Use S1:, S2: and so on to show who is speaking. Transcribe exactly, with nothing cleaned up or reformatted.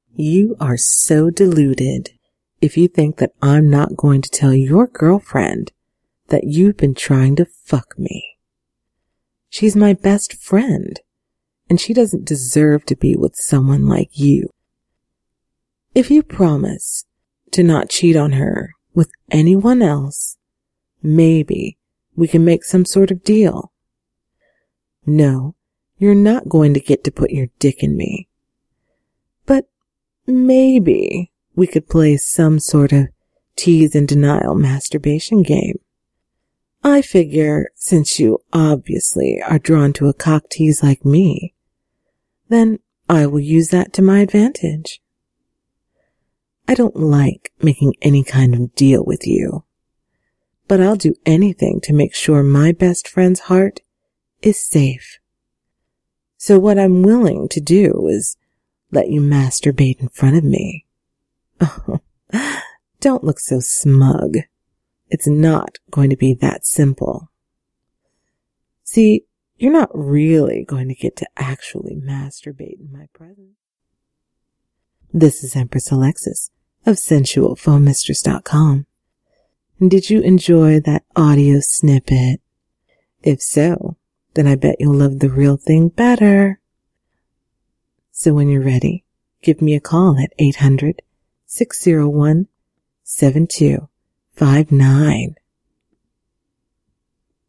S1: You are so deluded if you think that I'm not going to tell your girlfriend that you've been trying to fuck me. She's my best friend, and she doesn't deserve to be with someone like you. If you promise to not cheat on her with anyone else, maybe we can make some sort of deal. No, you're not going to get to put your dick in me. But maybe we could play some sort of tease and denial masturbation game. I figure since you obviously are drawn to a cock tease like me, then I will use that to my advantage. I don't like making any kind of deal with you, but I'll do anything to make sure my best friend's heart is safe. So what I'm willing to do is let you masturbate in front of me. Oh, don't look so smug. It's not going to be that simple. See, you're not really going to get to actually masturbate in my presence. This is Empress Alexis of sensual phone mistress dot com. Did you enjoy that audio snippet? If so, then I bet you'll love the real thing better. So when you're ready, give me a call at eight hundred, six oh one, seven two five nine.